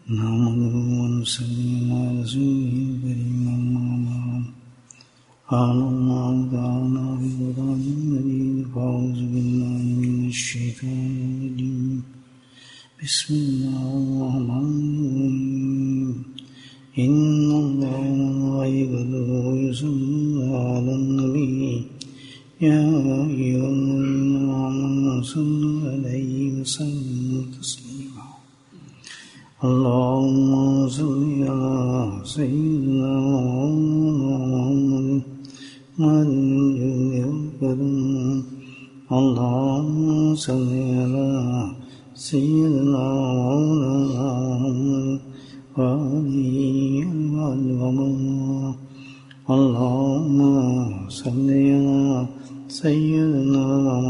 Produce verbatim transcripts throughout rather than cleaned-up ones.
نحمده ونصلي على رسوله الكريم أما بعد قال الله تعالى في القرآن المجيد فأعوذ بالله من الشيطان الرجيم بسم الله الرحمن الرحيم إن الله وملائكته يصلون على النبي يا أيها الذين آمنوا صلوا عليه وسلموا تسليما اللهم صل على سيدنا محمد اللهم صل على سيدنا محمد وآله وصحبه اللهم صل على سيدنا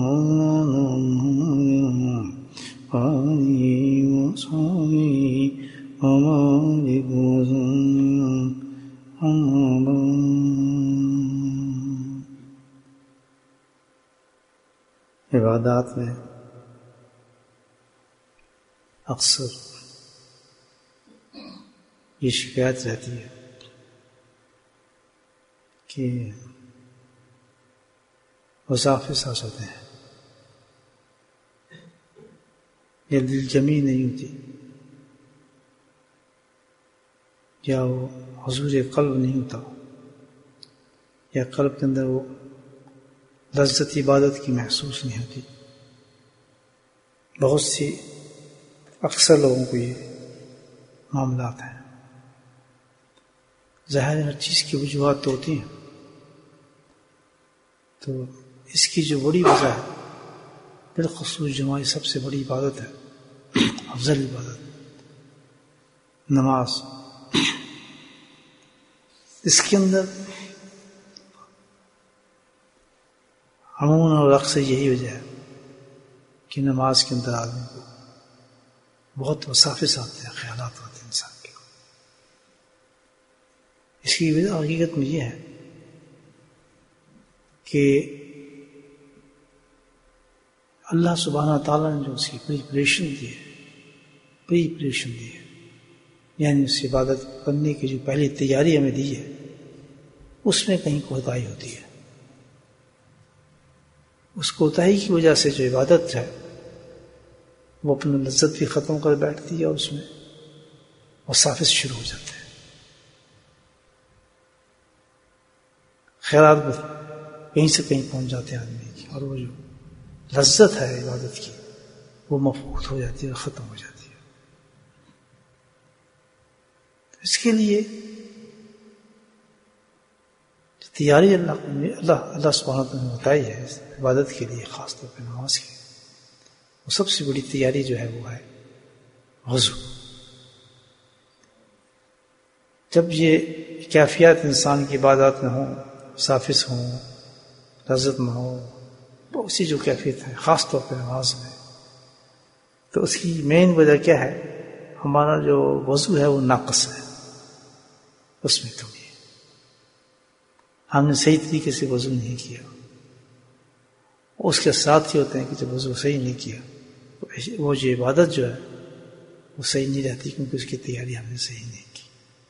محمد وآله وصحبه وبارك وسلم أما بعد. عبادات میں اکثر یہ شکایت رہتی ہے کہ وظائف ساز ہوتے ہیں یا دل جمی نہیں ہوتی یا وہ حضور قلب نہیں ہوتا یا قلب کے اندر وہ لذت عبادت کی محسوس نہیں ہوتی. بہت سی اکثر لوگوں کو یہ معاملات ہیں. ظاہر ہر چیز کی وجوہات تو ہوتی ہیں، تو اس کی جو بڑی وجہ ہے بالخصوص جو ہماری سب سے بڑی عبادت ہے، افضل عبادت نماز، اس کے اندر عموماً اور اکثر یہی وجہ ہے کہ نماز کے اندر آدمی کو بہت وساوس آتے ہیں، خیالات آتے ہیں انسان کے. اس کی وجہ حقیقت میں یہ ہے کہ اللہ سبحانہ تعالیٰ نے جو اس کی پریپریشن دی ہے پریپریشن دی ہے یعنی اس عبادت کرنے کی جو پہلی تیاری ہمیں دی ہے، اس میں کہیں کوتاہی ہوتی ہے. اس کوتاہی کی وجہ سے جو عبادت ہے وہ اپنا لذت بھی ختم کر بیٹھتی ہے اور اس میں وساوس شروع ہو جاتے ہیں. خیرات میں کہیں سے کہیں پہنچ جاتے ہیں آدمی کی، اور وہ جو لذت ہے عبادت کی وہ مفقود ہو جاتی ہے اور ختم ہو جاتی ہے. اس کے لیے تیاری اللہ اللہ اللہ سبحانہ تعالیٰ نے بتائی ہے عبادت کے لیے، خاص طور پہ نماز کی. وہ سب سے بڑی تیاری جو ہے وہ ہے وضو. جب یہ کیفیات انسان کی عبادات میں ہوں، وساوس ہوں، لذت میں ہو، بہت سی جو کیفیت ہے خاص طور پہ نماز میں، تو اس کی مین وجہ کیا ہے؟ ہمارا جو وضو ہے وہ ناقص ہے، اس میں کمی ہے. ہم نے صحیح طریقے سے وضو نہیں کیا. اس کے ساتھ ہی ہوتے ہیں کہ جب وضو صحیح نہیں کیا وہ جو عبادت جو ہے وہ صحیح نہیں رہتی، کیونکہ اس کی تیاری ہم نے صحیح نہیں کی.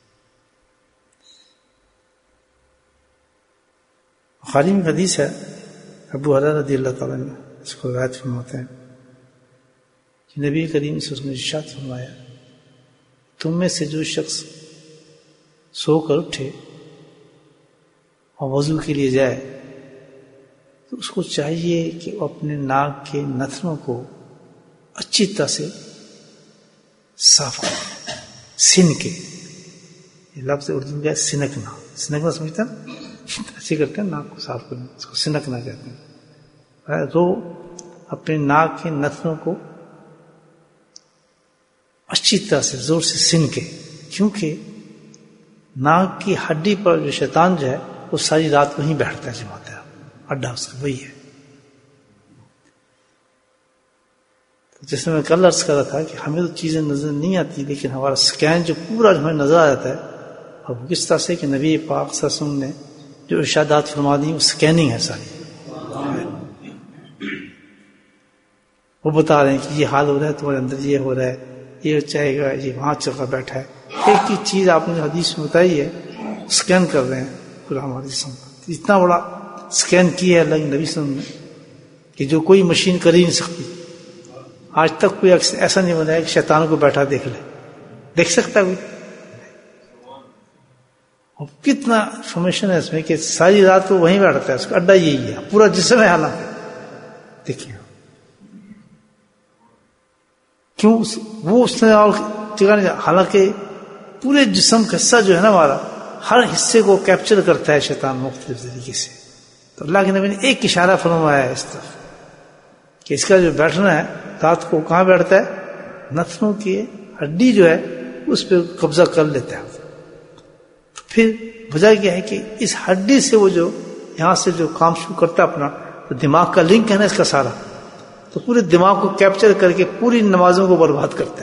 بخاری میں حدیث ہے، ابو ہریرہ رضی اللہ تعالیٰ نے اس کو روایت فرماتے ہیں کہ نبی کریم سے اس نے ارشاد فرمایا، تم میں سے جو شخص سو کر اٹھے اور وضو کے لیے جائے تو اس کو چاہیے کہ وہ اپنے ناک کے نتنوں کو اچھی طرح سے صاف کرے، سن کے. یہ لفظ اردو میں کیا ہے؟ سنکنا. سنکنا سمجھتا ہے؟ اچھی کرتے ہیں ناک کو صاف کرنا، اس کو سنکنا کہتے ہیں. تو اپنے ناک کے نتنوں کو اچھی طرح سے زور سے سن کے، کیونکہ ناک کی ہڈی پر جو شیطان جو ہے وہ ساری رات وہیں بیٹھتا ہے، جماتا ہے، اڈا اس کا وہی ہے. جس میں میں کل عرض کر رہا تھا کہ ہمیں تو چیزیں نظر نہیں آتی، لیکن ہمارا سکین جو پورا ہمیں نظر آ جاتا ہے، اور وہ کس طرح سے کہ نبی پاک صلی اللہ علیہ وسلم نے جو ارشادات فرما دی وہ سکیننگ ہے ساری. وہ بتا رہے ہیں کہ یہ حال ہو رہا ہے، تمہارے اندر یہ ہو رہا ہے، یہ چاہے گا یہ وہاں چل بیٹھا ہے. ایک ہی چیز آپ نے حدیث میں بتائی ہے، اسکین کر رہے ہیں غلام حدیث. اتنا بڑا اسکین کیا ہے اللہ کے نبی صلی اللہ علیہ وسلم نے کہ جو کوئی مشین کر ہی نہیں سکتی. آج تک کوئی ایسا نہیں بنا ہے کہ شیطان کو بیٹھا دیکھ لے. دیکھ سکتا ہے کوئی؟ اور کتنا انفارمیشن ہے اس میں کہ ساری رات وہ وہیں بیٹھتا ہے، اس کا اڈا یہی ہے، پورا جسم ہے حالانکہ. دیکھیے کیوں وہ اس نے اور جگہ نہیں، حالانکہ پورے جسم کا حصہ جو ہے نا ہمارا، ہر حصے کو کیپچر کرتا ہے شیطان مختلف طریقے سے. تو اللہ کے نبی نے ایک اشارہ فرمایا ہے اس طرف کہ اس کا جو بیٹھنا ہے رات کو کہاں بیٹھتا ہے؟ نتنوں کی ہڈی جو ہے اس پہ قبضہ کر لیتا ہے. تو پھر وجہ کیا ہے کہ اس ہڈی سے وہ جو یہاں سے جو کام شروع کرتا ہے اپنا، تو دماغ کا لنک ہے نا اس کا سارا، تو پورے دماغ کو کیپچر کر کے پوری نمازوں کو برباد کرتا ہے.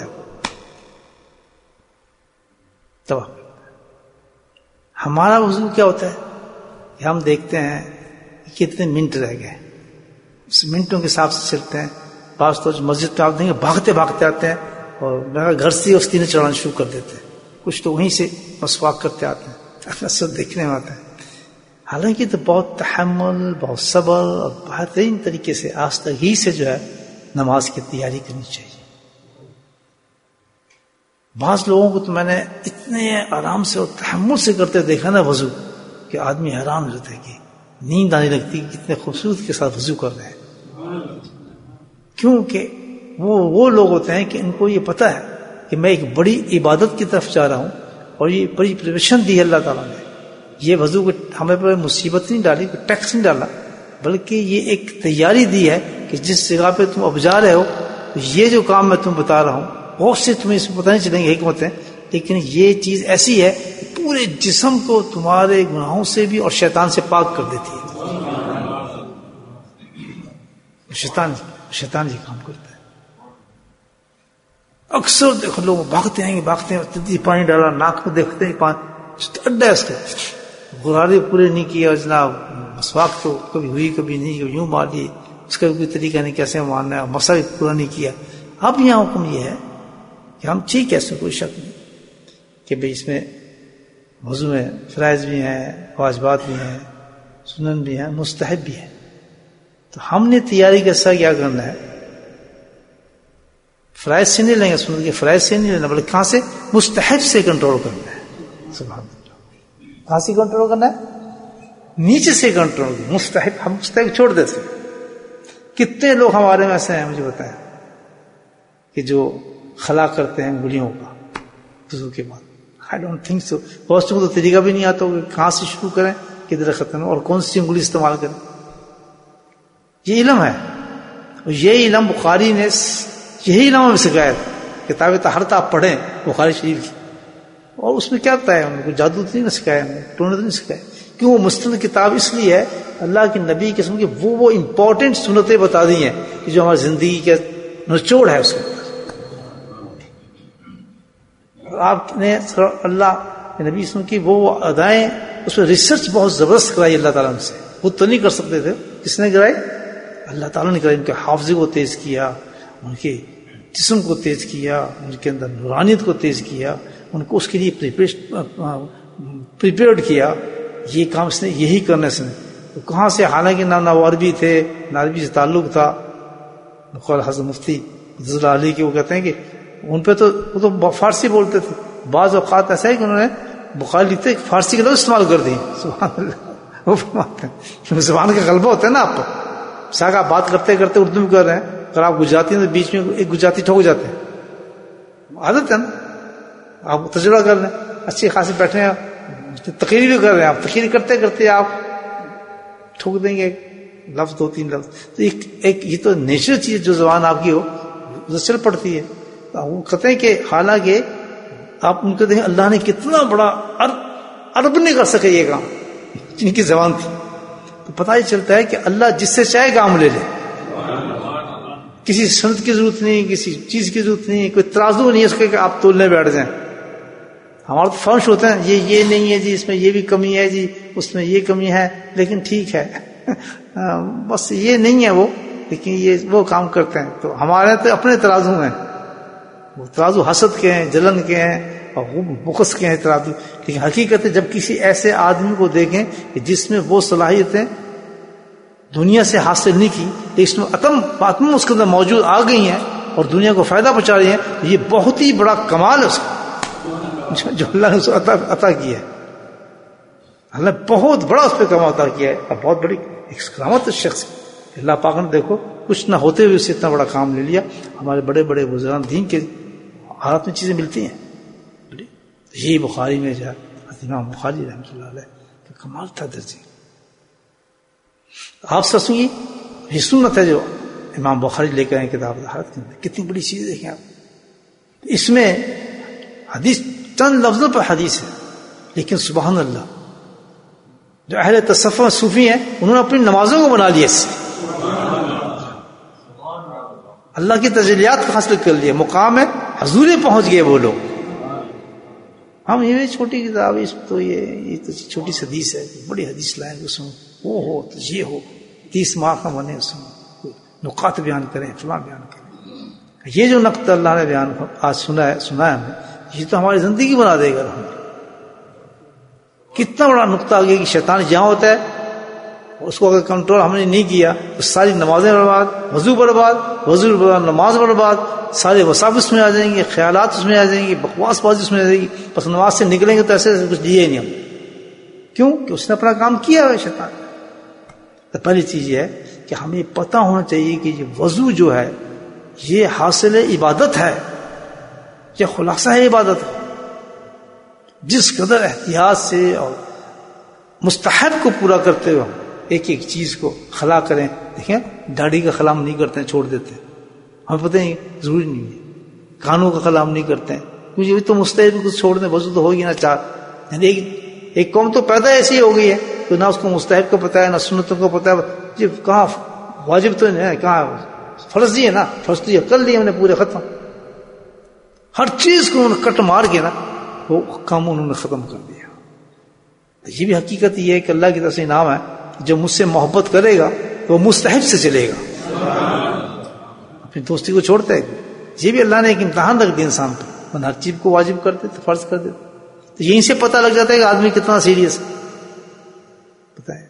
تو ہمارا وضو کیا ہوتا ہے کہ ہم دیکھتے ہیں کہ کتنے منٹ رہ گئے، اس منٹوں کے حساب سے چلتے ہیں. بعض تو مسجد پہ آپ دیکھیں گے بھاگتے بھاگتے آتے ہیں اور گھر سے استینے چڑھانا شروع کر دیتے ہیں. کچھ تو وہیں سے مسواک کرتے آتے ہیں، سب دیکھنے میں آتا ہے. حالانکہ تو بہت تحمل، بہت صبر اور بہترین طریقے سے آستگی سے جو ہے نماز کی تیاری کرنی چاہیے. بعض لوگوں کو تو میں نے اتنے آرام سے اور تحمل سے کرتے دیکھا نا وضو کہ آدمی حیران ہو جاتا ہے کہ نیند آنے لگتی کہ کتنے خوبصورت کے ساتھ وضو کر رہے ہیں. کیونکہ وہ وہ لوگ ہوتے ہیں کہ ان کو یہ پتہ ہے کہ میں ایک بڑی عبادت کی طرف جا رہا ہوں اور یہ بڑی پریپریشن دی ہے اللہ تعالیٰ نے. یہ وضو کو ہمیں پر مصیبت نہیں ڈالی، کوئی ٹیکس نہیں ڈالا، بلکہ یہ ایک تیاری دی ہے کہ جس جگہ پہ تم اب جا رہے ہو یہ جو کام میں تم بتا رہا ہوں بہت سے تمہیں اس میں پتہ نہیں چلیں گے حکمتیں، لیکن یہ چیز ایسی ہے کہ پورے جسم کو تمہارے گناہوں سے بھی اور شیطان سے پاک کر دیتی ہے. شیطان شیطان یہ کام کرتا ہے. اکثر دیکھو لوگ بھاگتے ہیں بھاگتے ہیں تدی پانی ڈالا ناک میں دیکھتے ہیں پانی اڈا ہے اس کا، غرارے پورے نہیں کیا جناب، مسواک تو کبھی ہوئی کبھی نہیں، کبھی یوں مار دی، اس کا کوئی طریقہ نہیں کیسے مارنا ہے، مسا بھی پورا نہیں کیا. اب یہاں حکم یہ ہے کہ ہم ٹھیک ہے، اس میں کوئی شک نہیں کہ بھئی اس میں وضو میں فرائض بھی ہیں، واجبات بھی ہیں، سنن بھی ہیں، مستحب بھی ہیں. تو ہم نے تیاری کا حصہ کیا کرنا ہے، فرائض سے نہیں لیں گے، سنن کے فرائض سے نہیں لینا، بلکہ کہاں سے؟ مستحب سے کنٹرول کرنا ہے. سبحان اللہ. کہاں سے کنٹرول کرنا ہے؟ نیچے سے کنٹرول. مستحب ہم مستحب چھوڑ دیتے. کتنے لوگ ہمارے میں ایسے ہیں مجھے بتائیں کہ جو خلا کرتے ہیں انگلیوں کا وضو کے بعد. I don't think so. بہت کو تو طریقہ بھی نہیں آتا ہو کہ کہاں سے شروع کریں کدھر ختم اور کون سی انگلی استعمال کریں. یہ علم ہے، اور یہ علم بخاری نے یہی علم ہمیں سکھایا تھا. کتاب طہارت آپ پڑھیں بخاری شریف کی، اور اس میں کیا بتایا انہوں نے؟ جادو تو نہیں سکھایا، ٹونے تو نہیں سکھایا. کیوں؟ وہ مستند کتاب اس لیے ہے اللہ کے نبی کے سن کے وہ وہ امپورٹنٹ سنتیں بتا دی ہیں کہ جو ہماری زندگی کے نچوڑ ہے اس کے. آپ نے اللہ کے نبی سن کی وہ ادائیں، اس میں ریسرچ بہت زبردست کرائی اللہ تعالیٰ نے سے. خود تو نہیں کر سکتے تھے، کس نے کرائی؟ اللہ تعالیٰ نے کرائی. ان کے حافظے کو تیز کیا، ان کے جسم کو تیز کیا، ان کے اندر نورانیت کو تیز کیا، ان کو اس کے لیے پریپیئرڈ کیا. یہ کام اس نے یہی کرنا اس نے. تو کہاں سے؟ حالانکہ نہ نہ عربی تھے نہ عربی سے تعلق تھا. حضرت مفتی حضرت علی کے وہ کہتے ہیں کہ ان پہ تو وہ تو فارسی بولتے تھے. بعض اوقات ایسا ہے کہ انہوں نے بخاری لکھتے فارسی کے لفظ استعمال کر دیے. سبحان اللہ. وہ فرماتے ہیں زبان کا غلبہ ہوتا ہے نا آپ پر. ساگ آپ بات کرتے کرتے اردو میں کر رہے ہیں، اگر آپ گجراتی ہیں تو بیچ میں ایک گجراتی ٹھوک جاتے ہیں. عادت ہے نا، آپ تجربہ کر لیں. اچھی خاصی بیٹھے ہیں تقریر بھی کر رہے ہیں، آپ تقریر کرتے کرتے آپ ٹھوک دیں گے لفظ، دو تین لفظ. تو ایک ایک یہ تو نیچرل چیز جو زبان آپ کی ہو وہ چل پڑتی ہے. وہ کہتے ہیں کہ حالانکہ آپ ان کو دیکھیں اللہ نے کتنا بڑا عرب نہیں کر سکے یہ کام جن کی زبان تھی. تو پتہ ہی چلتا ہے کہ اللہ جس سے چاہے کام لے لے. کسی سنت کی ضرورت نہیں، کسی چیز کی ضرورت نہیں، کوئی ترازو نہیں ہے اس کے کہ آپ تولنے بیٹھ جائیں. ہمارا تو فرش ہوتا ہے یہ یہ نہیں ہے جی، اس میں یہ بھی کمی ہے جی، اس میں یہ کمی ہے، لیکن ٹھیک ہے بس یہ نہیں ہے وہ، لیکن یہ وہ کام کرتے ہیں. تو ہمارے تو اپنے ترازو ہیں، وہ ترازو حسد کے ہیں، جلن کے ہیں اور بغض کے ہیں ترازو. لیکن حقیقت ہے جب کسی ایسے آدمی کو دیکھیں کہ جس میں وہ صلاحیتیں دنیا سے حاصل نہیں کی لیکن اتم اتم اس کے اندر موجود آ گئی ہیں اور دنیا کو فائدہ پہنچا رہی ہیں، تو یہ بہت ہی بڑا کمال ہے اس کا جو اللہ نے اس کو عطا عطا کیا ہے. اللہ نے بہت بڑا اس پہ کمال عطا کیا ہے اور بہت بڑی ایک کرامت اس شخص کی. اللہ پاک نے دیکھو کچھ نہ ہوتے ہوئے اسے اتنا بڑا کام لے لیا. ہمارے بڑے بڑے بزرگان دین کے حالات میں چیزیں ملتی ہیں. یہ بخاری میں جا امام بخاری رحمۃ اللہ علیہ کمال تھا درجی. آپ سے سنیے یہ سنت ہے جو امام بخاری لے کر آئے کتاب طہارت کے اندر. کتنی بڑی چیز دیکھیں آپ. اس میں حدیث چند لفظوں پر حدیث ہے لیکن سبحان اللہ جو اہل تصوف صوفی ہیں انہوں نے اپنی نمازوں کو بنا لیا اس سے. اللہ کی تجلیات کو حاصل کر لیا. مقام ہے حضور پہنچ گئے وہ لوگ. ہم یہ چھوٹی کتاب اس تو یہ یہ تو چھوٹی سی حدیث ہے، بڑی حدیث لائیں اس میں وہ ہو تو یہ ہو تیس ماہ کا بنے اس میں نقات بیان کریں فلاں بیان کریں. یہ جو نقطہ اللہ نے بیان آج سنا ہے سنا ہے ہمیں یہ تو ہماری زندگی بنا دے گا. کتنا بڑا نقطہ آ گیا کہ شیطان جہاں ہوتا ہے اس کو اگر کنٹرول ہم نے نہیں کیا تو ساری نمازیں برباد، وضو برباد، وضو برباد، نماز برباد، سارے وصاف اس میں آ جائیں گے، خیالات اس میں آ جائیں گے، بکواس بازی اس میں آ جائے گی. بس نماز سے نکلیں گے تو ایسے کچھ دیے ہی نہیں ہم. کیوں کہ اس نے اپنا کام کیا ہے شیطان. تو پہلی چیز یہ ہے کہ ہمیں پتہ ہونا چاہیے کہ یہ وضو جو ہے یہ حاصل عبادت ہے، یہ خلاصہ ہے عبادت ہے. جس قدر احتیاط سے اور مستحب کو پورا کرتے ہوئے ایک ایک چیز کو خلا کریں. دیکھیں داڑھی کا خلا ہم نہیں کرتے ہیں، چھوڑ دیتے ہیں. ہمیں پتہ نہیں ضروری نہیں ہے. کانوں کا خلا ہم نہیں کرتے ہیں کیونکہ یہ تو مستحب کو چھوڑ دیں، وضو تو ہوگی نا. چار یعنی ایک ایک قوم تو پیدا ایسی ہو گئی ہے تو نہ اس کو مستحب کو پتہ ہے نہ سنتوں کو پتہ ہے. جی کہاں واجب تو نہیں ہے، کہاں فرض ہی ہے نا. فرض تو یہ کر لیے ہم نے پورے ختم. ہر چیز کو انہوں نے کٹ مار کے نا وہ کام انہوں نے ختم کر دیا. یہ بھی حقیقت یہ ہے کہ اللہ کی طرف سے انعام ہے جو مجھ سے محبت کرے گا تو وہ مستحب سے چلے گا، اپنی دوستی کو چھوڑتا ہے. یہ بھی اللہ نے ایک امتحان رکھ دیا انسان پر. ہر چیز کو واجب کر دیتے، فرض کر دیتے. تو یہیں سے پتہ لگ جاتا ہے کہ آدمی کتنا سیریس ہے. پتہ ہے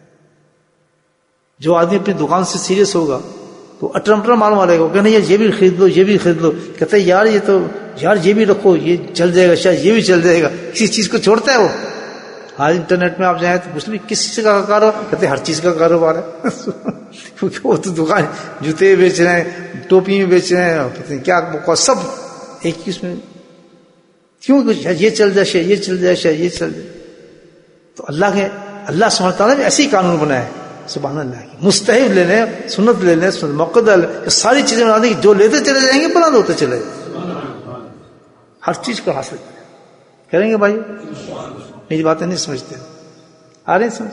جو آدمی اپنی دکان سے سیریس ہوگا تو اٹرم اٹرم معلوم آ رہے گا کہ نہیں یہ بھی خرید لو یہ بھی خرید لو. کہتا ہے یار یہ تو یار یہ بھی رکھو یہ چل جائے گا، شاید یہ بھی چل جائے گا. کسی چیز کو چھوڑتا ہے وہ. آج انٹرنیٹ میں آپ جائیں تو پوچھ لیں کس چیز کا کاروبار، کہتے ہیں ہر چیز کا کاروبار ہے. کیونکہ وہ تو دکان جوتے بیچ رہے ہیں، ٹوپی میں بیچ رہے ہیں، پتہ نہیں کیا سب ایک چیز میں. کیوں یہ چل جائے شاید یہ چل جائے شاید یہ چل جائے. تو اللہ کے اللہ سبحانہ تعالیٰ نے ایسی قانون بنایا ہے سبحان اللہ کی. مستحب لے لیں، سنت لے لیں، مقدر لے لیں، ساری چیزیں بنا دیں کہ جو لیتے چلے جائیں گے بلند ہوتے چلے جائیں. ہر چیز کو حاصل کریں. کریں گے بھائی؟ میری باتیں نہیں سمجھتے آ رہے ہیں سمجھ.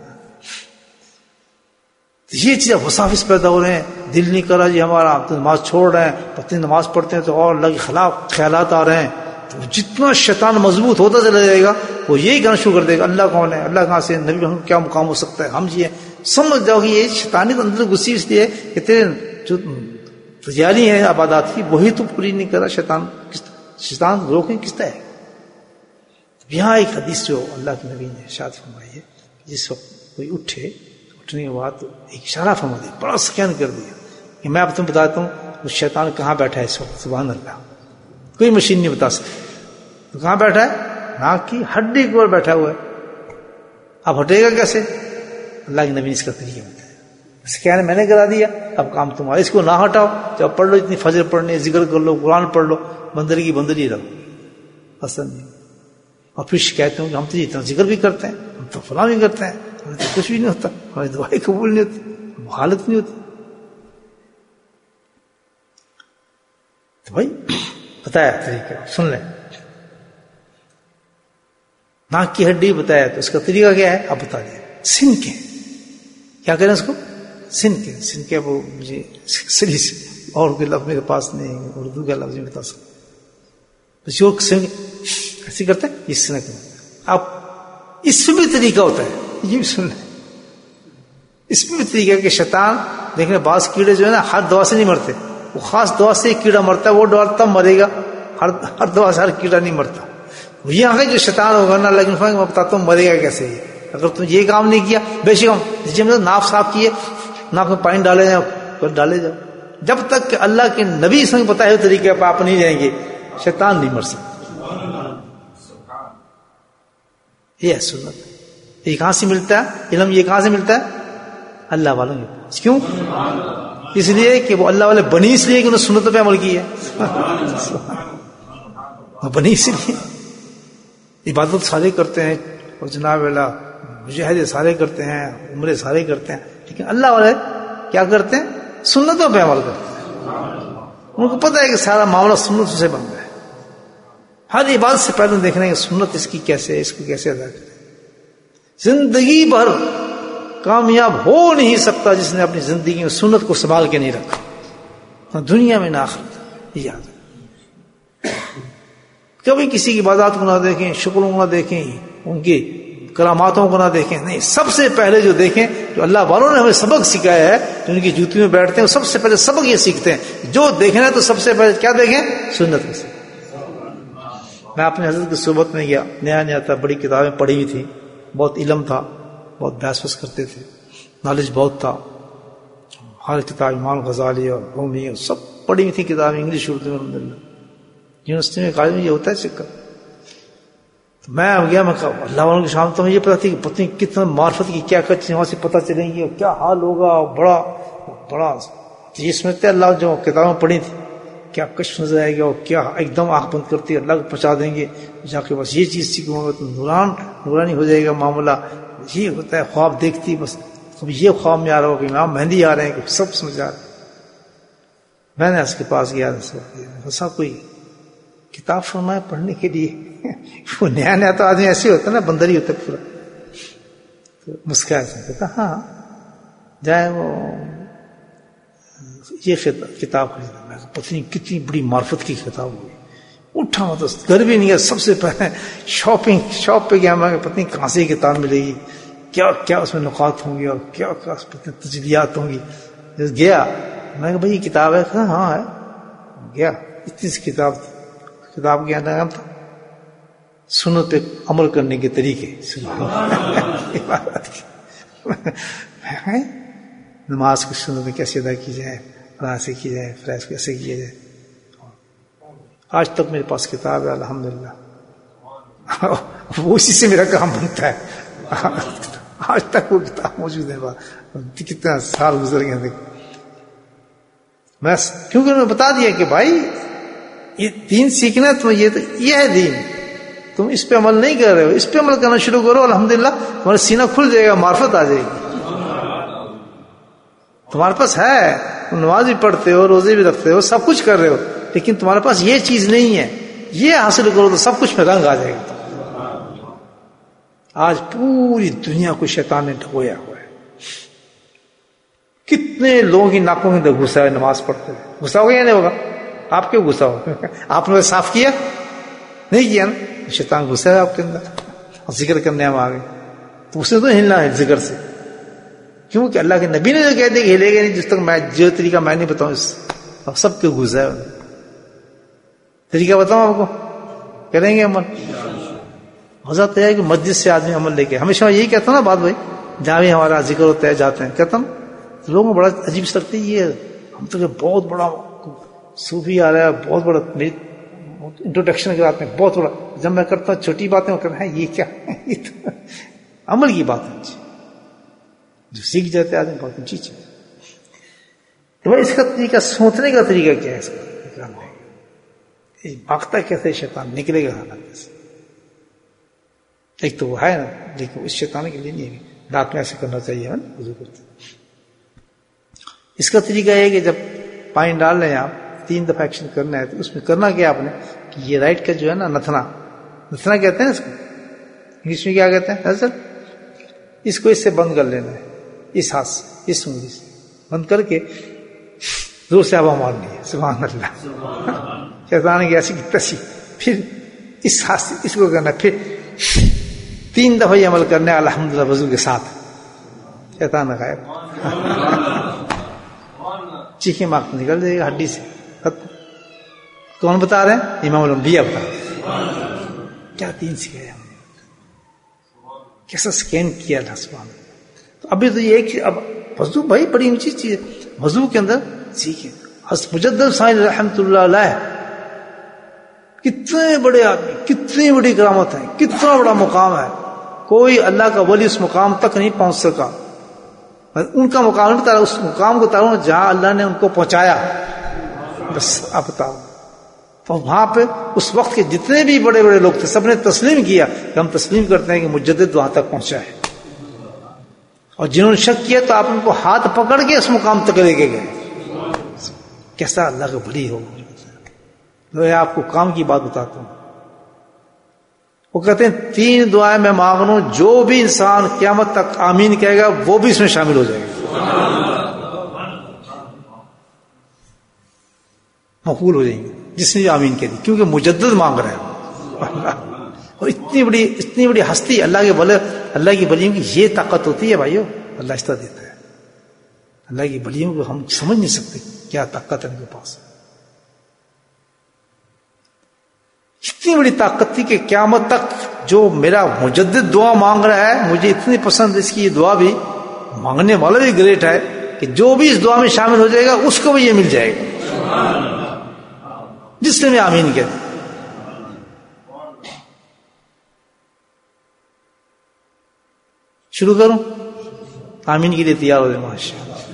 یہ چیزیں وساوس پیدا ہو رہے ہیں. دل نہیں کر رہا جی ہمارا، تو نماز چھوڑ رہے ہیں. پتہ نماز پڑھتے ہیں تو اور اللہ کے خلاف خیالات آ رہے ہیں. تو جتنا شیطان مضبوط ہوتا چلا جائے گا وہ یہی کہنا شروع کر دے گا اللہ کون ہے، اللہ کہاں سے، نبی ہم کیا مقام ہو سکتا ہے. ہم یہ سمجھ جاؤ کہ یہ شیطانی تو اندر گھسی اس لیے کہ تیرے جو تجاری ہے عبادات کی وہی تو پوری نہیں کر رہا. شیطان شیطان روکیں کس طرح ہے. یہاں ایک حدیث جو اللہ کے نبی نے ارشاد فرمائی ہے جس وقت کوئی اٹھے اٹھنے کے بعد ایک اشارہ فرما دیا، بڑا سکین کر دیا کہ میں اب تم بتاتا ہوں وہ شیطان کہاں بیٹھا ہے اس وقت. سبحان اللہ. کوئی مشین نہیں بتا سکتی. تو کہاں بیٹھا ہے؟ ناک کی ہڈی کے اوپر بیٹھا ہوا ہے. اب ہٹے گا کیسے؟ اللہ کے نبی نے اس کا طریقہ بتایا. سکین میں نے کرا دیا، اب کام تمہارا. اس کو نہ ہٹاؤ، جب پڑھ لو اتنی فجر پڑھنے، ذکر کر لو، قرآن پڑھ لو، بندری کی بندری رہو. پسند نہیں. اور پھر شکایت ہوں کہ ہم تو اتنا ذکر بھی کرتے ہیں، ہم تو فلاں بھی کرتے ہیں، ہمیں تو کچھ بھی نہیں ہوتا، ہماری دعائیں قبول نہیں ہوتی، حالت نہیں ہوتی. تو بھائی بتایا طریقہ، سن لیں. ناک کی ہڈی بتایا تو اس کا طریقہ کیا ہے اب بتا دیا. سن کے کیا کریں اس کو؟ سن کے سن کے وہ مجھے سری سے اور کوئی لفظ میرے پاس نہیں، اردو کا لفظ نہیں بتا سکتا. جو سن ایسے کرتے ہیں اس سے نہ کریں. اب اس میں بھی طریقہ ہوتا ہے، یہ بھی سن لیں. اس میں بھی طریقہ ہے کہ شیطان دیکھنے بعض کیڑے جو ہے نا ہر دوا سے نہیں مرتے، وہ خاص دوا سے ایک کیڑا مرتا ہے، وہ دوا تب مرے گا ہر ہر دوا سے ہر کیڑا نہیں مرتا. یہ آگے جو شیطان ہوگا نا لیکن میں بتاتا ہوں مرے گا کیسے. اگر تم یہ کام نہیں کیا بے شک ہم ناف صاف کیے ناف میں پانی ڈالے جاؤ ڈالے جاؤ جب تک کہ اللہ کے نبی سے بتائے ہوئے طریقے پر آپ نہیں جائیں گے شیطان نہیں مر سکتا. یہ ہے سنت. یہ کہاں سے ملتا ہے علم؟ یہ کہاں سے ملتا ہے؟ اللہ والوں کے پاس. کیوں؟ اس لیے کہ وہ اللہ والے بنی اس لیے کہ انہوں نے سنتوں پہ عمل کی ہے. بنی اس لیے عبادت سارے کرتے ہیں اور جناب اللہ مجاہدے سارے کرتے ہیں عمرے سارے کرتے ہیں لیکن اللہ والے کیا کرتے ہیں؟ سنتوں پہ عمل کرتے ہیں. ان کو پتہ ہے کہ سارا معاملہ سنت سے بن رہا ہے. ہر عبادت سے پہلے دیکھنا ہے کہ سنت اس کی کیسے ہے اس کو کیسے ادا کرے. زندگی بھر کامیاب ہو نہیں سکتا جس نے اپنی زندگی میں سنت کو سنبھال کے نہیں رکھا نہ دنیا میں نہ آخرت. یہ یاد ہے. کبھی کسی کی عبادات کو نہ دیکھیں شکلوں کو نہ دیکھیں ان کی کراماتوں کو نہ دیکھیں. نہیں سب سے پہلے جو دیکھیں جو اللہ والوں نے ہمیں سبق سکھایا ہے جو ان کی جوتی میں بیٹھتے ہیں وہ سب سے پہلے سبق یہ سیکھتے ہیں. جو دیکھنا ہے تو سب سے پہلے کیا دیکھیں؟ سنت کو. میں اپنے حضرت کی صحبت میں گیا نیا نیا تھا بڑی کتابیں پڑھی ہوئی تھی بہت علم تھا بہت بحث وس کرتے تھے نالج بہت تھا. ہر کتاب امام غزالی اور رومی اور سب پڑھی ہوئی تھی کتابیں انگلش اردو میں الحمد للہ. یونیورسٹی میں کالج میں یہ ہوتا ہے سکہ. تو میں اب گیا میں کہا اللہ والوں کی شام تو مجھے یہ پتا تھی کہ پتہ نہیں کتنا معرفت کی کیا کیا چیزیں وہاں سے پتہ چلیں گی اور کیا حال ہوگا. بڑا بڑا یہ سمجھتے اللہ جو کتابیں پڑھی تھی کیا کشف نظر آئے گا اور کیا ایک دم آنکھ بند کرتی اللہ کو پہنچا دیں گے جا کے بس یہ چیز سیکھوں گا تو نوران نورانی ہو جائے گا معاملہ. یہ ہوتا ہے خواب دیکھتی بس کبھی یہ خواب میں آ رہا ہو کہ امام مہندی آ رہے ہیں کہ سب سمجھ آ رہے ہیں. میں نے اس کے پاس گیا ایسا کوئی کتاب فرمایا پڑھنے کے لیے. وہ نیا نیا تو آدمی ایسے ہوتا ہے نا بندری ہوتا ہے پورا. تو مسکرایا سے کہتا ہاں جائے وہ یہ کتاب خریدا. میں پتہ نہیں کتنی بڑی معرفت کی کتاب ہوئی. اٹھا تو گھر بھی نہیں ہے سب سے پہلے شاپنگ شاپ پہ گیا میں پتہ نہیں کہاں سے کتاب ملے گی کیا کیا اس میں نقات ہوں گی اور کیا کیا اس پہ تجلیات ہوں گی. گیا میں کہا بھائی یہ کتاب ہے کہا ہاں ہے. گیا اتنی سی کتاب کتاب کے نام تھا سنت پہ عمل کرنے کے طریقے. نماز کی سنت میں کیسے ادا کی جائے ادا سے کی جائے فرائض کیسے کیا جائے. آج تک میرے پاس کتاب ہے الحمدللہ. وہ اسی سے میرا کام بنتا ہے. آج تک وہ کتاب موجود ہے. کتنا سال گزر گئے دیکھ میں کیونکہ انہوں نے بتا دیا کہ بھائی یہ دین سیکھنا تم یہ یہ ہے دین. تم اس پہ عمل نہیں کر رہے ہو اس پہ عمل کرنا شروع کرو الحمدللہ تمہارا سینہ کھل جائے گا معرفت آ جائے گی. تمہارے پاس ہے تم نماز بھی پڑھتے ہو روزے بھی رکھتے ہو سب کچھ کر رہے ہو لیکن تمہارے پاس یہ چیز نہیں ہے. یہ حاصل کرو تو سب کچھ میں رنگ آ جائے گا. آج پوری دنیا کو شیطان نے ڈھویا ہوا ہے. کتنے لوگوں کی ناکوں کے اندر گھسا ہے نماز پڑھتے ہوئے. گھسا ہوگا یا نہیں ہوگا؟ آپ کیوں گھسا ہو؟ آپ نے صاف کیا نہیں کیا نا. شیطان گھسا ہے آپ کے اندر اور ذکر کرنے ہم آ گئے تو اسے تو ہلنا ہے ذکر سے. کیونکہ اللہ کے نبی نے جو کہہ دیا کہ ہلے گا نہیں جس تک میں جو طریقہ میں نہیں بتاؤں اس اب سب کے گھسا ہے. طریقہ بتاؤں آپ کو کریں گے عمل. مزہ تو ہے کہ مسجد سے آدمی عمل لے کے ہمیشہ یہی کہتا نا بات بھائی جہاں بھی ہمارا ذکر ہوتا ہے جاتے ہیں کہتا نا لوگوں کو بڑا عجیب سے لگتا ہے یہ ہم تو بہت بڑا صوفی آ رہا ہے بہت بڑا میری انٹروڈکشن کراتے ہیں بہت بڑا. جب میں کرتا ہوں چھوٹی باتیں وہ کہتے ہیں یہ کیا یہ تو عمل کی بات ہے جو سیکھ جاتے آدمی بہت اونچی چیز. تو بھائی اس کا طریقہ سوچنے کا طریقہ کیا ہے اس کا بھاگتا کیسے شیطان نکلے گا حالات سے. ایک تو وہ ہے نا لیکن اس شیطان کے لیے نہیں ہے رات میں ایسے کرنا چاہیے وضو کرتے. اس کا طریقہ یہ ہے کہ جب پانی ڈال لیں آپ تین دفعہ ایکشن کرنا ہے تو اس میں کرنا کیا آپ نے کہ یہ رائٹ کا جو ہے نا نتنا نتنا کہتے ہیں اس کو انگلش میں کیا کہتے ہیں نظر. اس کو اس سے بند کر لینا ہے اس ہاتھ سے اس انگلی سے بند کر کے زور سے ہوا مارنی ہے. سبحان اللہ. شیطان کی ایسی کی تسی پھر اس ہاتھ سے اس کو کرنا پھر تین دفعہ یہ عمل کرنے الحمدللہ وضو کے ساتھ. شیطان غائب چیخیں ماں نکل جائے گا ہڈی سے ختم. کون بتا رہے ہیں؟ امام الانبیاء بتا رہے ہیں. کیا دین سکھایا ہم نے, کیسا سکین کیا اللہ سبحانہ. تو ابھی تو یہ کہ اب وضو بھائی بڑی اونچی چیز ہے, وضو کے اندر سیکھیں. مجدد سائن رحمۃ اللہ علیہ کتنے بڑے آدمی, کتنی بڑی کرامت ہے, کتنا بڑا مقام ہے, کوئی اللہ کا ولی اس مقام تک نہیں پہنچ سکا. ان کا مقام نہیں, اس مقام کو تعلق جہاں اللہ نے ان کو پہنچایا. بس آپ بتاؤ, تو وہاں پہ اس وقت کے جتنے بھی بڑے بڑے لوگ تھے سب نے تسلیم کیا کہ ہم تسلیم کرتے ہیں کہ مجدد وہاں تک پہنچا ہے. اور جنہوں نے شک کیا تو آپ ان کو ہاتھ پکڑ کے اس مقام تک لے کے گئے. کیسا اللہ کا بھلی ہو. میں آپ کو کام کی بات بتاتا ہوں. وہ کہتے ہیں تین دعائیں میں مانگ رہا ہوں, جو بھی انسان قیامت تک آمین کہے گا وہ بھی اس میں شامل ہو جائے گا, مقبول ہو جائیں گے جس نے بھی آمین کہہ دی, کیونکہ مجدد مانگ رہے ہیں. اور اتنی بڑی اتنی بڑی ہستی اللہ کے بلے, اللہ کی بلیوں کی یہ طاقت ہوتی ہے بھائیو. اللہ اس طرح دیتا ہے. اللہ کی بلیوں کو ہم سمجھ نہیں سکتے کیا طاقت ہے ان کے پاس. اتنی بڑی طاقت تھی کہ قیامت تک جو میرا مجدد دعا مانگ رہا ہے, مجھے اتنی پسند اس کی یہ دعا بھی, مانگنے والا بھی گریٹ ہے کہ جو بھی اس دعا میں شامل ہو جائے گا اس کو بھی یہ مل جائے گا جس نے میں آمین کہہ دی. شروع کروں, آمین کے لیے تیار ہو جائے ماشاءاللہ.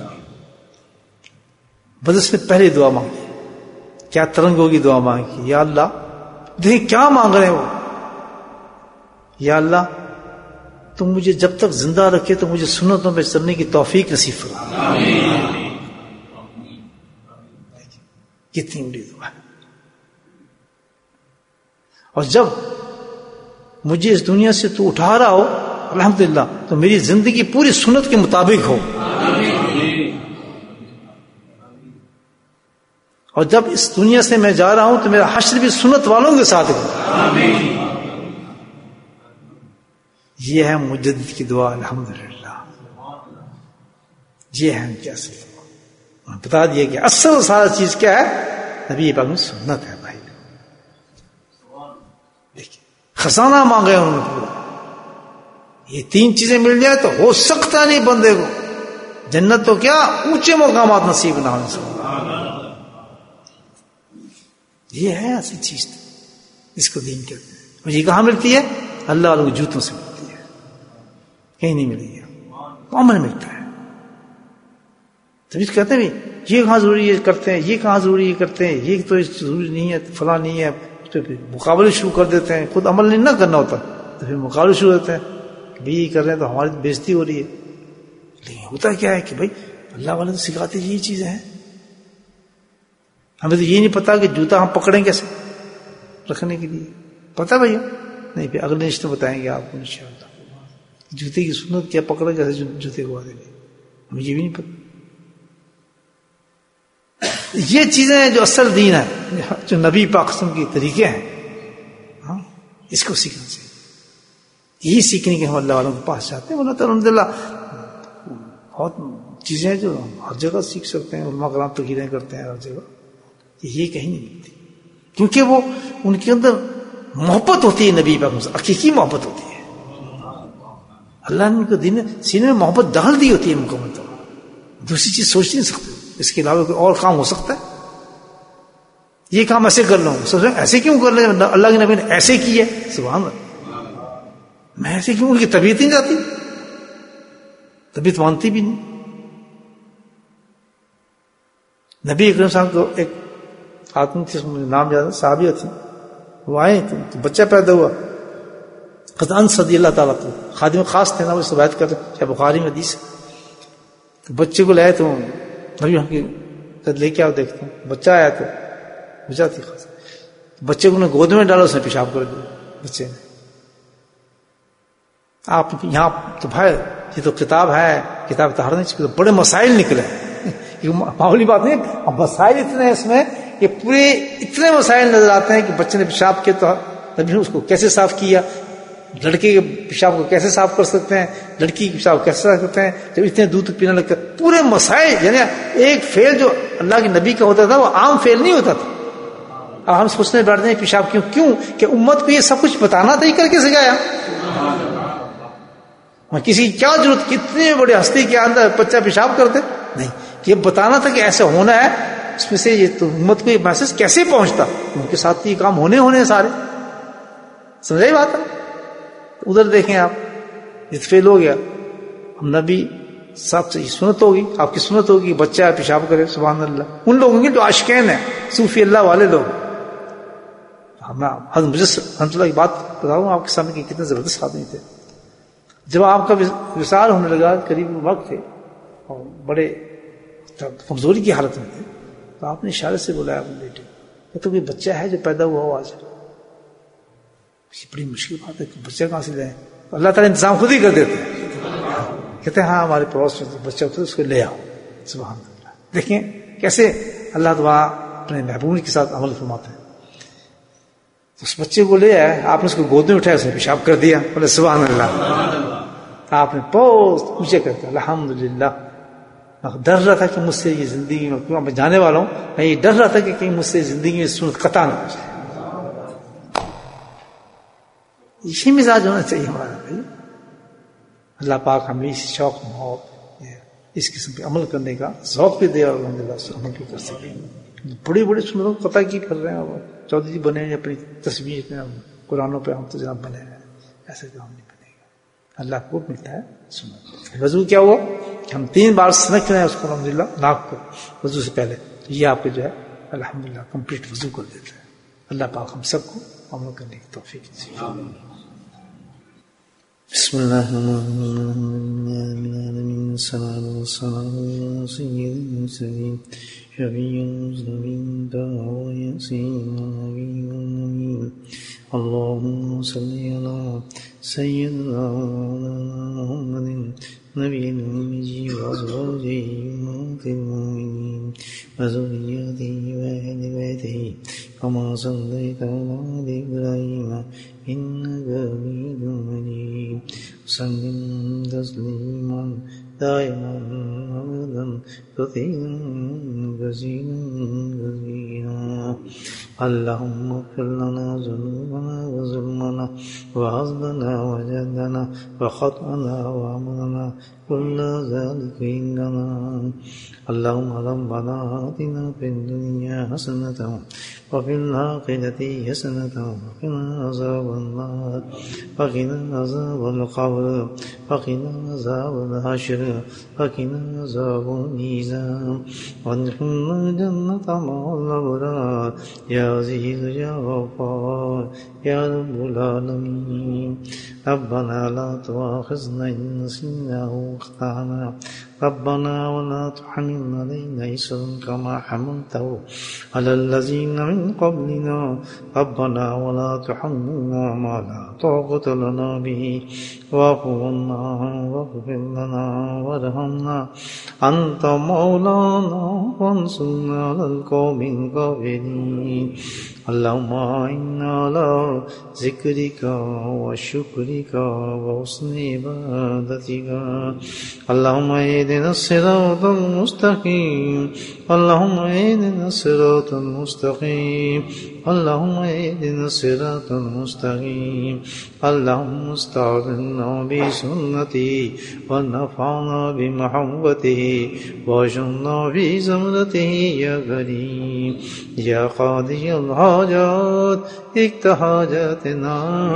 بس اس نے پہلی دعا مانگی, کیا ترنگ ہوگی دعا مانگی, یا اللہ دیکھیں کیا مانگ رہے ہو, یا اللہ تم مجھے جب تک زندہ رکھے تو مجھے سنتوں پہ چلنے کی توفیق نصیب فرما. کتنی بڑی دعا ہے. اور جب مجھے اس دنیا سے تو اٹھا رہا ہو الحمدللہ تو میری زندگی پوری سنت کے مطابق ہو. اور جب اس دنیا سے میں جا رہا ہوں تو میرا حشر بھی سنت والوں کے ساتھ ہو. یہ ہے مجدد کی دعا الحمدللہ. یہ ہے ان کی اصل دعا. بتا دیا کہ اصل سارا چیز کیا ہے, نبی پاک میں سنت ہے بھائی. دیکھیے خزانہ مانگے انہوں نے پورا. یہ تین چیزیں مل جائے تو ہو سکتا نہیں بندے کو جنت تو کیا اونچے مقامات نصیب نہ ہونے سے. یہ ہے اصل چیز, اس کو دین کہتے ہیں. اور یہ کہاں ملتی ہے؟ اللہ والوں کے جوتوں سے ملتی ہے, کہیں نہیں ملے گی, کامن ملتا ہے. تبھی کہتے ہیں یہ کہاں ضروری ہے کرتے ہیں, یہ کہاں ضروری ہے کرتے ہیں, یہ تو ضروری نہیں ہے, فلاں نہیں ہے. تو پھر مقابلے شروع کر دیتے ہیں, خود عمل نہیں نہ کرنا ہوتا تو پھر مقابلے شروع ہوتے ہیں, بھائی یہ کر رہے ہیں تو ہماری بےزتی ہو رہی ہے. لیکن ہوتا کیا ہے کہ بھائی اللہ والے تو سکھاتے یہی چیزیں ہیں. ہمیں تو یہ نہیں پتا کہ جوتا ہم پکڑیں کیسے رکھنے کے لیے, پتا بھائی نہیں. پھر اگلے رشتے بتائیں گے آپ کو انشاءاللہ جوتے کی سنت کیا, پکڑے کیسے جوتے کو آدھے گے, ہمیں یہ بھی نہیں پتا. یہ چیزیں جو اصل دین ہے, جو نبی پاک قسم کے طریقے ہیں, ہاں اس کو سیکھنا چاہیے. یہی سیکھنے کے ہم اللہ والوں کے پاس جاتے ہیں. تو الحمدللہ بہت چیزیں جو ہر جگہ سیکھ سکتے ہیں. علماء کرام تقریریں کرتے ہیں ہر جگہ, یہ کہیں نہیں ملتی, کیونکہ وہ ان کے اندر محبت ہوتی ہے نبی پاک سے, حقیقی محبت ہوتی ہے. اللہ نے ان کو دین سینے میں محبت ڈال دی ہوتی ہے مکمل طور. دوسری چیز سوچ نہیں سکتے, اس کے علاوہ کوئی اور کام ہو سکتا ہے؟ یہ کام ایسے کر لوں, سوچ رہے ایسے کیوں کر لیں, اللہ کے نبی نے ایسے کی ہے, سبحان اللہ, میں ایسے کیوں, ان کی طبیعت نہیں جاتی, طبیعت مانتی بھی نہیں. نبی اکرم صاحب کو ایک آدمی تھے, نام یاد ہے, صحابیہ تھی, وہ آئے تو بچہ پیدا ہوا, قطعاً صدی اللہ تعالیٰ کو خادم خاص تھے نا, وہ روایت کرتے چاہے بخاری میں حدیث. تو بچے کو لائے تو نبی ہم کی لے کے آؤ دیکھتے ہیں, بچہ آیا تو بچہ تھی خاص, بچے کو نے گود میں ڈالا, اس نے پیشاب کر دیا بچے نے. آپ یہاں تو بھائی یہ تو کتاب ہے, کتاب طہارت نہیں چکی, تو بڑے مسائل نکلے. معمولی بات نہیں, مسائل اتنے ہیں اس میں کہ پورے اتنے مسائل نظر آتے ہیں کہ بچے نے پیشاب کیا تو نبی نے اس کو کیسے صاف کیا, لڑکے کے پیشاب کو کیسے صاف کر سکتے ہیں, لڑکی کے پیشاب کو کیسے صاف کرتے ہیں جب اتنے دودھ پینے لگتا ہے. پورے مسائل, یعنی ایک فعل جو اللہ کے نبی کا ہوتا تھا وہ عام فعل نہیں ہوتا تھا, अब हम सोचने बैठते हैं पेशाब क्यों क्यों कि उम्मत को ये सब कुछ बताना था, ही करके सिखाया। किसी क्या जरूरत, कितने बड़े हस्ती के अंदर बच्चा पेशाब करते नहीं, ये बताना था कि ऐसा होना है। इसमें से ये तो उम्मत को ये मैसेज कैसे पहुंचता, उनके साथ ये काम होने होने सारे, समझाई बात है। उधर देखें आप, ये फेल हो गया, हम नबी साहब से सुनत होगी, आपकी सुनत होगी, बच्चा पेशाब करे, सुभान अल्लाह। उन लोगों की जो आशिकीन है, सूफी अल्लाह वाले लोग, हम मुझे की बात बताऊं आपके सामने कि कितने जबरदस्त आदमी थे। जब आपका विसार होने लगा, करीब वक्त थे और बड़े कमजोरी की हालत में थे, तो आपने इशारे से बुलाया अपने बेटे, ये तो कोई बच्चा है जो पैदा हुआ हो आज। ये बड़ी मुश्किल बात है कि बच्चा कहां से लाए, अल्लाह ताला इंतजाम खुद ही कर देते हैं। कहते हैं हाँ हमारे पड़ोस में बच्चा होता है, उसको ले आओ। सुभान अल्लाह, देखें कैसे अल्लाह दुआ अपने महबूब के साथ अमल फरमाते हैं। तो उस बच्चे को ले आए, आपने उसको गोद में उठाया, उसने पेशाब कर दिया, बोले सुभान अल्लाह। आपने बहुत ऊंचे करते अल्हम्दुलिल्लाह। डर रहा था कि मुझसे ये जिंदगी में, क्यों मैं जाने वाला हूं, मैं ये डर रहा था कि कहीं मुझसे जिंदगी में सुनत कता ना हो जाए। इसी मिजाज होना चाहिए हमारा भाई। अल्लाह पाक हमें इस शौक मोहब्बत, इस किस्म के अमल करने का शौक भी दे और अल्हम्दुलिल्लाह अमल भी कर सके। बड़ी बड़ी सुनतों को पता की कर रहे हैं, चौधरी जी बने हैं अपनी तस्वीर में, कुरानों पे हम तो जनाब बने हैं, ऐसे काम नहीं बनेगा। अल्लाह को मिलता है सुनत। वजू क्या हुआ, हम तीन बार सनक रहे हैं उसको अल्हम्दुलिल्लाह नाक को वजू से पहले, ये आपके जो है अल्हम्दुलिल्लाह कंप्लीट वजू कर देता है। अल्लाह पाक हम सबको अमल करने की तौफीक दे। बिस्मिल्लाहिर्रहमानिर्रहीम, सल्लल्लाहु अलैहि वसल्लम, शफीउल मुज़निबीन, दाऊद यासीन, नबीयुल अल्लाहुम्मा सल्लि अला सय्यिदिना मुहम्मदिन नबिय्यिल उम्मी व अज़वाजिहि उम्महातिल मुमिनीन व ज़ुर्रिय्यतिहि व अहलि बैतिहि कमा सल्लैता अला आलि इब्राहीम इन्नका हमीदुम मजीद। सल्लिम तस्लीमान दाइमन अबदन कसीरन कसीरन कसीरा। अल्लाहुम्मा इग़फिर लना ज़ुनूबना व ज़ुल्मना व हज़्लना व जहदना व ख़तअना व अमलना कुल्ला ज़ालिका इंदना। अल्लाहुम्मा रब्बना आतिना फ़िद दुनिया हसनतन व फ़िल आख़िरति हसनतन व क़िना अज़ाबन नार व क़िना अज़ाबल क़ब्र व क़िना अज़ाबल हश्र व क़िना अज़ाबल मीज़ान वअदख़िलना जन्नत मअल अबरार या अज़ीज़ या गफ़्फ़ार या रब्बुल आलमीन। रब्बना ला तुआख़िज़ना इन नसीना अव अख़्ताअना रब्बना वला तुहम्मिल अलैना इसरन कमा हमलतहु अलल लज़ीना मिन क़ब्लिना रब्बना वला तुहम्मिलना मा ला ताक़ता लना बिही वाअफ़ु अन्ना वग़फ़िर लना वरहमना अन्त मौलाना वंसुरना अलल क़ौमिल काफ़िरीन। अल्लाहुम्मा इन्ना अला ज़िक्रिका व शुक्रिका व हुस्नि इबादतिका। अल्लाहुम्मा इहदिना सिरातल मुस्तक़ीम अल्लाहुम्मा इहदिना सिरातल मुस्तक़ीम अल्लाहुम्मा इहदिना सिरातल मुस्तक़ीम। अल्लाहुम्मा इस्तअमिलना बिसुन्नती व नफ़अना बिमहब्बतिही व अजरना फी ज़ुमरतिही या करीम या क़ादियल हाजात इक़्ज़ि हाजातना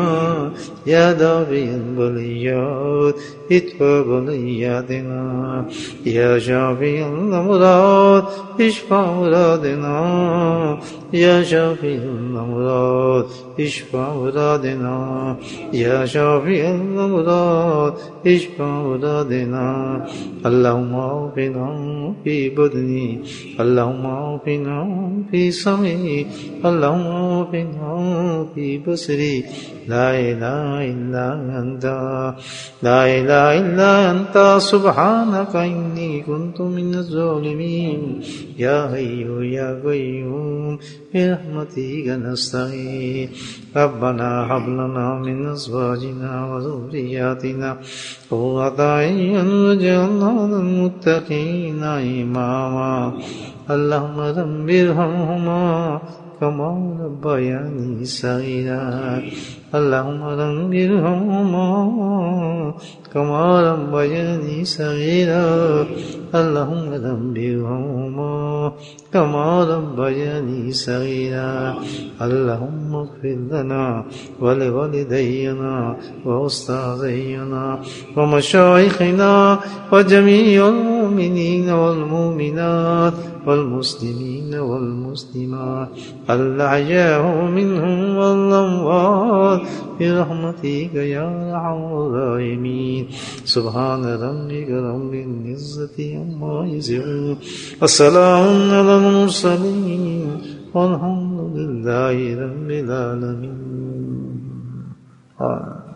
या दाफ़िअल बलियात इदफ़अ बलियातना या शाफ़िअल अमराद इशफ़अ मुरादना या शाफ़िअल अमराद इशफ़अ मुरादना या शाफ़िअल अमराद इशफ़अ मुरादना। अल्लाहुम्मा आफ़िना फ़ी बदनी अल्लाहुम्मा आफ़िना फ़ी समई अल्लाहुम्मा आफ़िना फ़ी बसरी ला इलाहा इल्ला अंता ला इलाहा इल्ला अंता सुब्हानका इन्नी कुन्तु मिनज़ ज़ालिमीन। या हय्यु या क़य्यूम बिरहमतिका नस्तगीथ। रब्बना हब लना मिन अज़वाजिना व ज़ुर्रिय्यतिना क़ुर्रता अय्युन वज'alना लिल-मुत्तक़ीना इमामा। अल्लाहुम्मा रब्बिरहमहुमा كما ربياني صغيرا اللهم رب ارحمهما كما ربياني صغيرا اللهم رب ارحمهما كما ربياني صغيرا اللهم اغفر لنا ولوالدينا وأستاذينا ومشايخنا وجميع المؤمنين والمؤمنات والمسلمين والمسلمات الأحياء منهم والأموات برحمتك يا أرحم الراحمين سبحان ربك رب العزة عما يصفون وسلام على المرسلين والحمد لله رب العالمين.